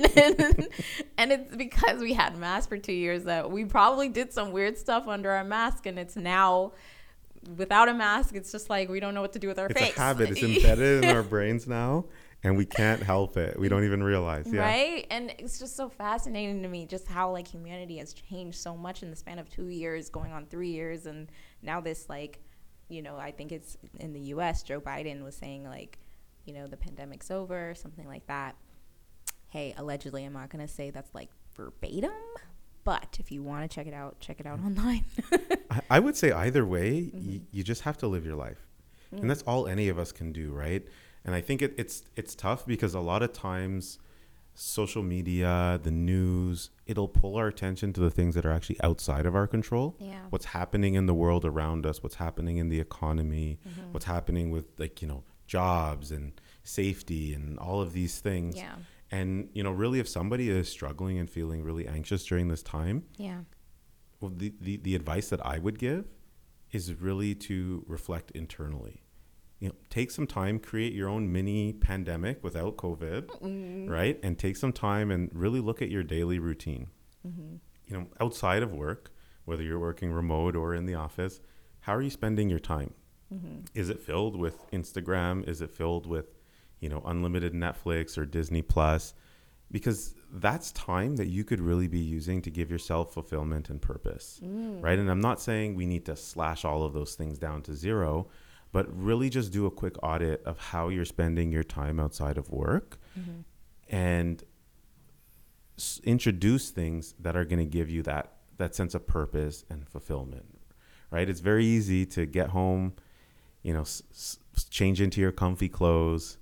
And it's because we had masks for 2 years that we probably did some weird stuff under our mask. And it's now without a mask, it's just like we don't know what to do with our face. It's a habit. It's embedded in our brains now. And we can't help it. We don't even realize. Yeah. Right? And it's just so fascinating to me just how like humanity has changed so much in the span of 2 years, going on 3 years. And now this like, I think it's in the US, Joe Biden was saying like, the pandemic's over, something like that. Hey, allegedly, I'm not going to say that's like verbatim. But if you want to check it out online. I would say either way, you just have to live your life. And that's all any of us can do, right? And I think it's tough because a lot of times social media, the news, it'll pull our attention to the things that are actually outside of our control. Yeah. What's happening in the world around us, what's happening in the economy, what's happening with like, jobs and safety and all of these things. Yeah. And, really if somebody is struggling and feeling really anxious during this time, well, the advice that I would give is really to reflect internally. Take some time, create your own mini pandemic without COVID, right? And take some time and really look at your daily routine. Outside of work, whether you're working remote or in the office, how are you spending your time? Is it filled with Instagram? Is it filled with, unlimited Netflix or Disney Plus? because that's time that you could really be using to give yourself fulfillment and purpose, right? And I'm not saying we need to slash all of those things down to zero, but really just do a quick audit of how you're spending your time outside of work, and introduce things that are going to give you that sense of purpose and fulfillment, right? It's very easy to get home, change into your comfy clothes,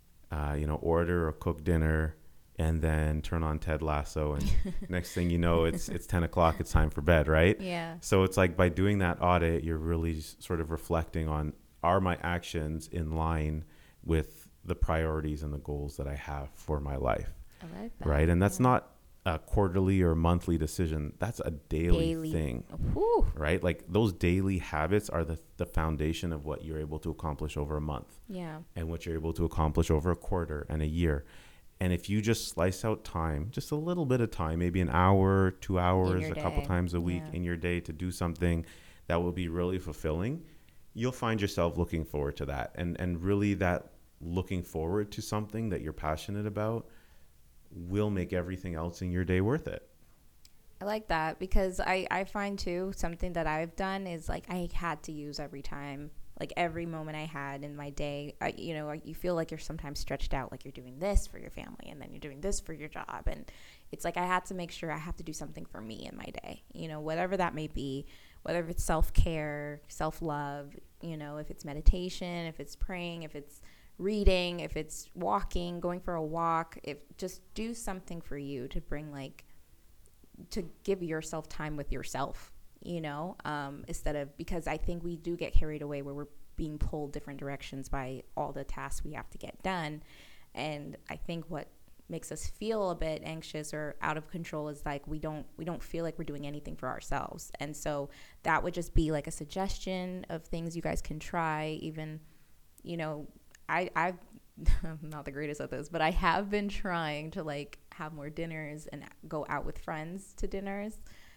order or cook dinner, and then turn on Ted Lasso, and next thing you know, it's 10 o'clock, it's time for bed, right? Yeah. So it's like by doing that audit, you're really sort of reflecting on, are my actions in line with the priorities and the goals that I have for my life? I like that. Right? And that's not a quarterly or monthly decision. That's a daily thing, right? Like those daily habits are the foundation of what you're able to accomplish over a month, and what you're able to accomplish over a quarter and a year. And if you just slice out time, just a little bit of time, maybe an hour, 2 hours, a couple times a week in your day to do something that will be really fulfilling, you'll find yourself looking forward to that. And really that looking forward to something that you're passionate about will make everything else in your day worth it. I like that, because I find too, something that I've done is like I had to use every time, like every moment I had in my day. You feel like you're sometimes stretched out, like you're doing this for your family and then you're doing this for your job. And it's like I had to make sure I have to do something for me in my day, whatever that may be, whether it's self-care, self-love, if it's meditation, if it's praying, if it's reading, if it's walking, going for a walk, just do something for you to bring to give yourself time with yourself, instead of, because I think we do get carried away where we're being pulled different directions by all the tasks we have to get done. And I think what makes us feel a bit anxious or out of control is like we don't feel like we're doing anything for ourselves. And so that would just be like a suggestion of things you guys can try. Even, I'm not the greatest at this, but I have been trying to have more dinners and go out with friends to dinners.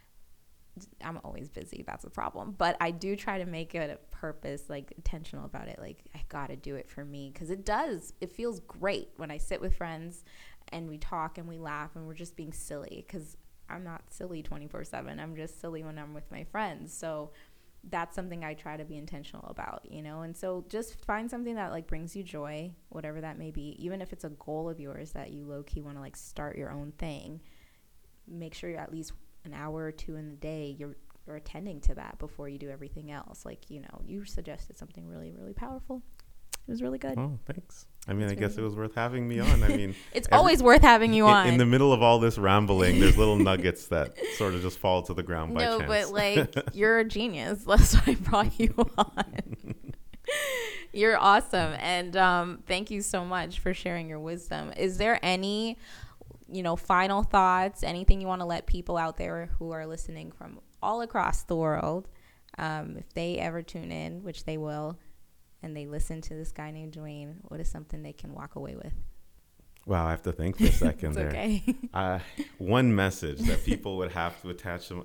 I'm always busy. That's a problem. But I do try to make it a purpose, intentional about it. I got to do it for me, because it feels great when I sit with friends and we talk and we laugh and we're just being silly, because I'm not silly 24/7. I'm just silly when I'm with my friends. So that's something I try to be intentional about, and so just find something that brings you joy, whatever that may be. Even if it's a goal of yours that you low-key want to start your own thing, make sure you're at least an hour or two in the day you're attending to that before you do everything else. You suggested something really, really powerful. It was really good. Oh, thanks. I guess it was worth having me on. It's always worth having you on. In the middle of all this rambling, there's little nuggets that sort of just fall to the ground by chance. No, but you're a genius. That's why I brought you on. You're awesome. And thank you so much for sharing your wisdom. Is there any, final thoughts, anything you want to let people out there who are listening from all across the world, if they ever tune in, which they will, and they listen to this guy named Dwayne, what is something they can walk away with? Wow, I have to think for a second there. Okay. One message that people would have to attach to.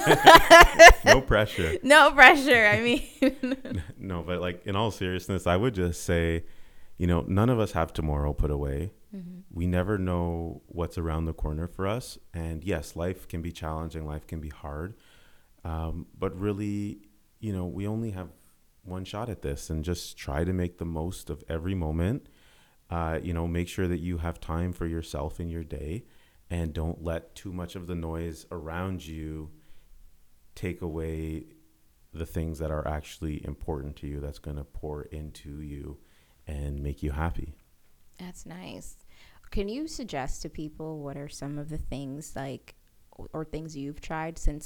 No pressure. No pressure. No, but in all seriousness, I would just say, none of us have tomorrow put away. Mm-hmm. We never know what's around the corner for us. And yes, life can be challenging. Life can be hard. But really, we only have one shot at this, and just try to make the most of every moment. Make sure that you have time for yourself in your day, and don't let too much of the noise around you take away the things that are actually important to you, that's going to pour into you and make you happy. That's nice. Can you suggest to people what are some of the things or things you've tried since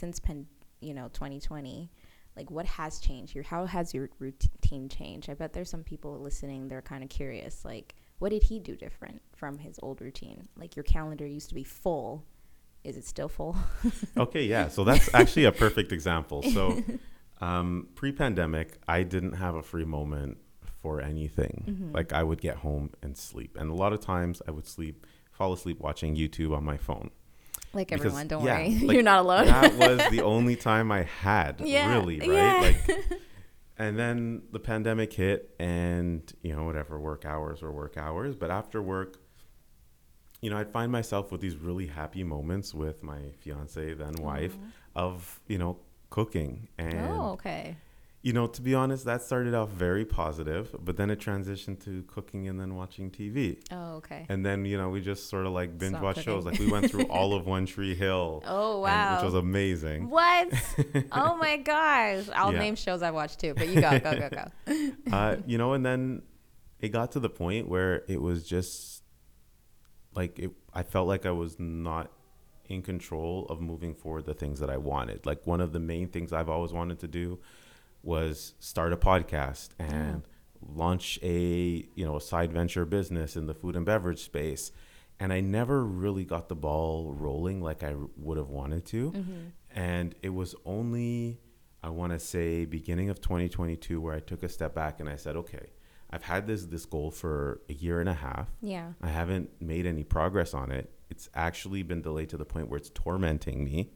2020? What has changed? How has your routine changed? I bet there's some people listening, they're kind of curious. What did he do different from his old routine? Your calendar used to be full. Is it still full? Okay, yeah. So that's actually a perfect example. So pre-pandemic, I didn't have a free moment for anything. Mm-hmm. I would get home and sleep. And a lot of times I would fall asleep watching YouTube on my phone. Everyone, don't worry. You're not alone. That was the only time I had, really, right? Yeah. And then the pandemic hit, and, whatever, work hours were work hours. But after work, you know, I'd find myself with these really happy moments with my fiance, then wife, of, you know, cooking. And, okay. you know, to be honest, that started off very positive, but then it transitioned to cooking and then watching TV. Oh, okay. And then, you know, we just sort of like binge watch shows. Like we went through all of One Tree Hill. Oh, wow. Which was amazing. What? Oh my gosh. I'll name shows I've watched too, but you go. You know, and then it got to the point where it was just like, I felt like I was not in control of moving forward the things that I wanted. Like one of the main things I've always wanted to do was start a podcast and launch a side venture business in the food and beverage space. And I never really got the ball rolling like I would have wanted to. And it was only, I want to say, beginning of 2022 where I took a step back and I said, okay, I've had this goal for a year and a half. Yeah. I haven't made any progress on it. It's actually been delayed to the point where it's tormenting me.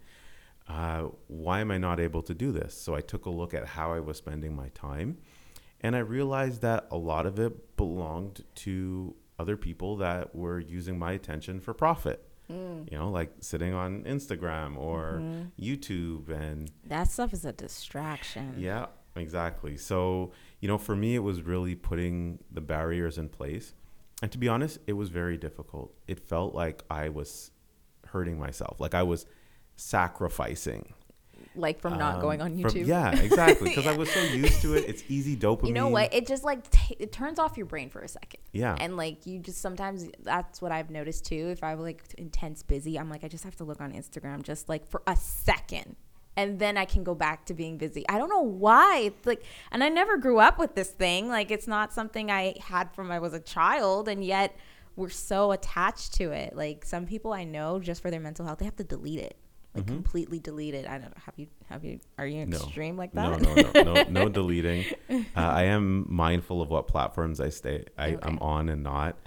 Why am I not able to do this? So I took a look at how I was spending my time, and I realized that a lot of it belonged to other people that were using my attention for profit. You know, like sitting on Instagram or YouTube, and that stuff is a distraction. Yeah, exactly. So, you know, for me, it was really putting the barriers in place. And to be honest, it was very difficult. It felt like I was hurting myself, like I was sacrificing. Like from not going on YouTube. Yeah, exactly. Because I was so used to it. It's easy dopamine. You know what? It just like it turns off your brain for a second. Yeah. And like you just sometimes, that's what I've noticed too. If I'm like intense busy, I'm like, I just have to look on Instagram just like for a second. And then I can go back to being busy. I don't know why. It's like, and I never grew up with this thing. Like it's not something I had from I was a child, and yet we're so attached to it. Like some people I know, just for their mental health, they have to delete it. Like completely delete it. I don't know. Are you extreme like that? No deleting. I am mindful of what platforms I'm on and not.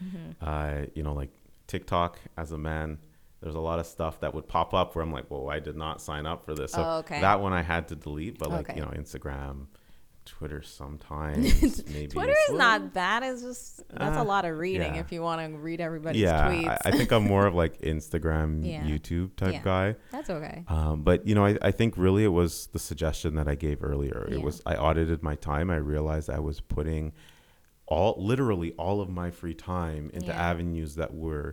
You know, like TikTok as a man, there's a lot of stuff that would pop up where I'm like, whoa, I did not sign up for this. So that one I had to delete, but like, you know, Instagram, Twitter sometimes. Maybe Twitter is not bad. It's just, that's a lot of reading if you want to read everybody's tweets. I think I'm more of like Instagram, YouTube type guy. That's okay. But, you know, I think really it was the suggestion that I gave earlier. It was, I audited my time. I realized I was putting literally all of my free time into avenues that were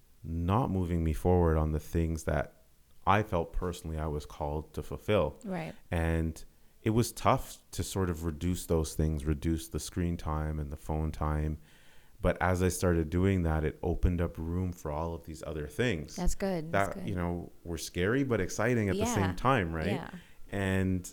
not moving me forward on the things that I felt personally I was called to fulfill. Right. And it was tough to sort of reduce those things, reduce the screen time and the phone time. But as I started doing that, it opened up room for all of these other things. That's good. That, you know, were scary but exciting at the same time, right? Yeah. And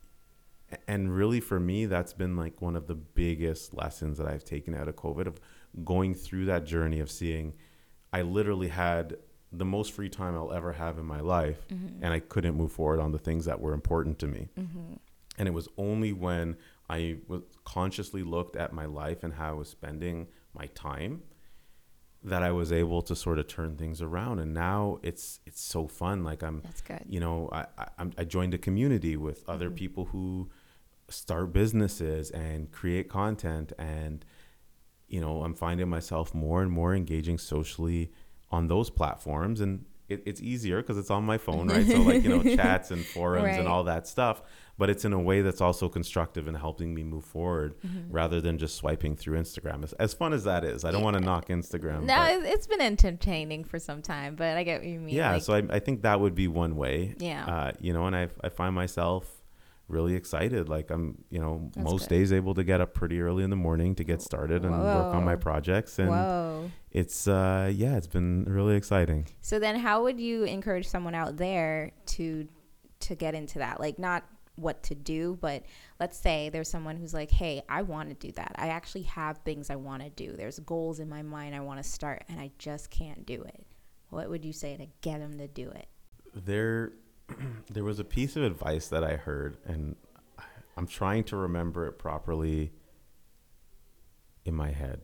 really for me, that's been like one of the biggest lessons that I've taken out of COVID, of going through that journey of seeing I literally had the most free time I'll ever have in my life, and I couldn't move forward on the things that were important to me. And it was only when I was consciously looked at my life and how I was spending my time that I was able to sort of turn things around. And now it's so fun. Like That's good. You know, I joined a community with other people who start businesses and create content, and you know, I'm finding myself more and more engaging socially on those platforms, and it's easier because it's on my phone, right? So like, you know, chats and forums and all that stuff, but it's in a way that's also constructive and helping me move forward rather than just swiping through Instagram. As fun as that is, I don't want to knock Instagram. No, it's been entertaining for some time, but I get what you mean. Yeah, like, so I think that would be one way. Yeah. You know, and I find myself really excited. Like I'm, you know, That's most good. days able to get up pretty early in the morning to get started and work on my projects. And it's, it's been really exciting. So then how would you encourage someone out there to get into that? Like not what to do, but let's say there's someone who's like, hey, I want to do that. I actually have things I want to do. There's goals in my mind I want to start, and I just can't do it. What would you say to get them to do it? There was a piece of advice that I heard, and I'm trying to remember it properly in my head.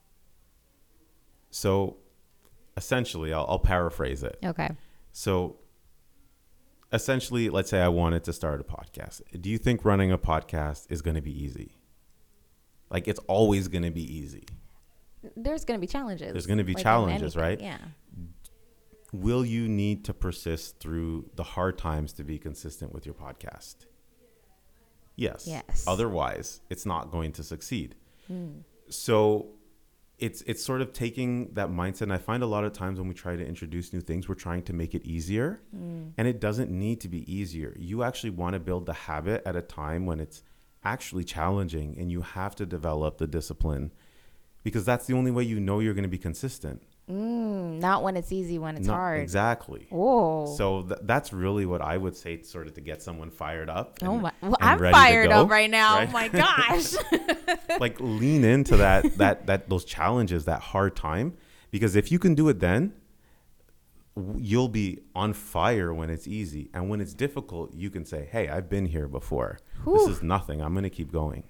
So essentially, I'll paraphrase it. Okay. So essentially, let's say I wanted to start a podcast. Do you think running a podcast is going to be easy? Like it's always going to be easy? there's going to be challenges. There's going to be challenges, right? Yeah. Will you need to persist through the hard times to be consistent with your podcast? Yes. Otherwise, it's not going to succeed. So it's sort of taking that mindset. And I find a lot of times when we try to introduce new things, we're trying to make it easier. And it doesn't need to be easier. You actually want to build the habit at a time when it's actually challenging, and you have to develop the discipline, because that's the only way you know you're going to be consistent. Not when it's easy, when it's hard. Exactly. Oh. So that's really what I would say, sort of to get someone fired up. Well, I'm fired up right now. Right? Oh my gosh. Like, lean into that those challenges, that hard time, because if you can do it then, you'll be on fire when it's easy. And when it's difficult, you can say, hey, I've been here before. This is nothing. I'm going to keep going.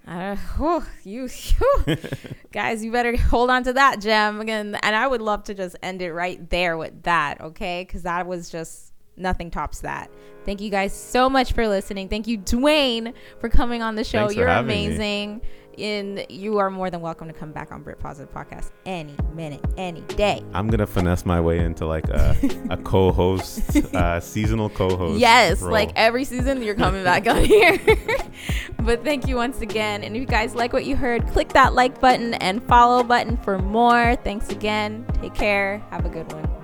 Guys, you better hold on to that gem again. And I would love to just end it right there with that. Okay. Because that was just, nothing tops that. Thank you guys so much for listening. Thank you, Dwayne, for coming on the show. You're amazing. Me. And you are more than welcome to come back on Brit Positive Podcast any minute, any day. I'm going to finesse my way into like a co-host, seasonal co-host. Yes, role. like every season you're coming back on here. But thank you once again. And if you guys like what you heard, click that like button and follow button for more. Thanks again. Take care. Have a good one.